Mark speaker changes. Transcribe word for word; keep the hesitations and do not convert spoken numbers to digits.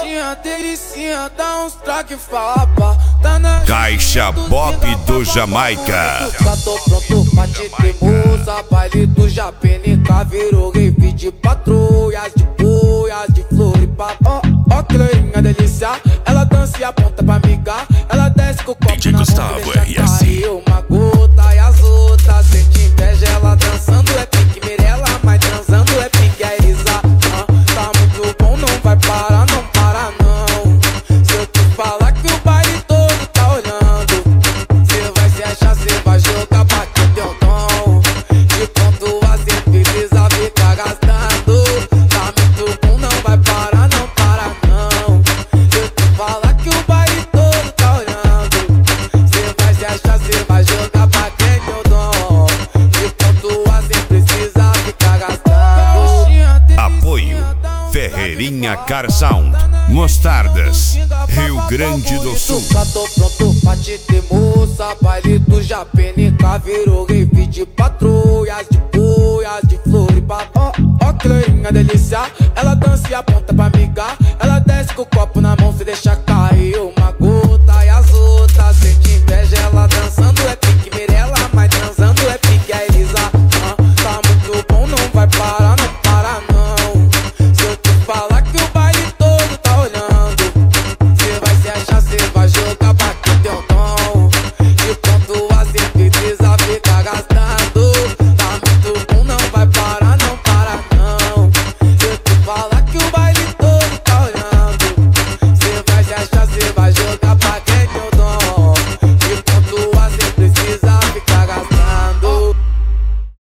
Speaker 1: Coxinha, delicinha, dá uns traque fapa. Tá na
Speaker 2: Caixa Bob do Jamaica.
Speaker 1: Já tô pronto pra te ter moça. Baile do Japenica virou rave de patrulhas, de boias, de Floripa. Ó, ó que loirinha delícia. Ela dança e aponta pra migar. Ela desce com o copo
Speaker 2: D J
Speaker 1: na mão
Speaker 2: Gustavo,
Speaker 1: e deixa
Speaker 2: R S.
Speaker 1: cair uma gota. E as outras sente inveja. Ela dançando é pique Mirella, mas transando é pique a Elisa. Ah, tá muito bom, não vai parar, não para não. Se eu te falar que o baile todo tá olhando, cê vai se achar, cê vai jogar pra que teu dom. De pontua cê precisa ficar gastando. Tá muito bom, não vai parar, não para não. Se eu te falar que o baile todo tá olhando, cê vai se achar, cê vai jogar pra quem teu dom. De pontua cê precisa ficar gastando.
Speaker 2: Apoio Ferreirinha Car Sound, Mostardas, Rio Grande do Sul.
Speaker 1: Já tô pronto pra te ter moça. Baile do Japenica virou rave de patrulhas, de boias, de Floripa. Ó, ó que loirinha delícia. Ela dança e aponta pra migar. Ela desce com o copo na mão, se deixa cair uma